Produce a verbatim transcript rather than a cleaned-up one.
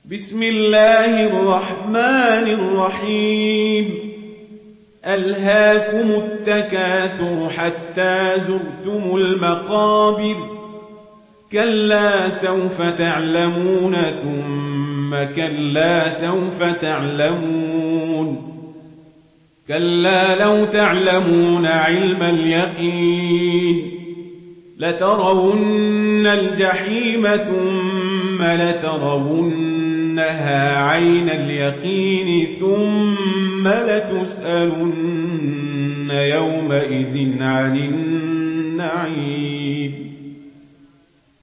بسم الله الرحمن الرحيم ألهاكم التكاثر حتى زرتم المقابر كلا سوف تعلمون ثم كلا سوف تعلمون كلا لو تعلمون علم اليقين لترون الجحيم ثم لترونها عين اليقين ثم لتسألن يومئذ عن النعيم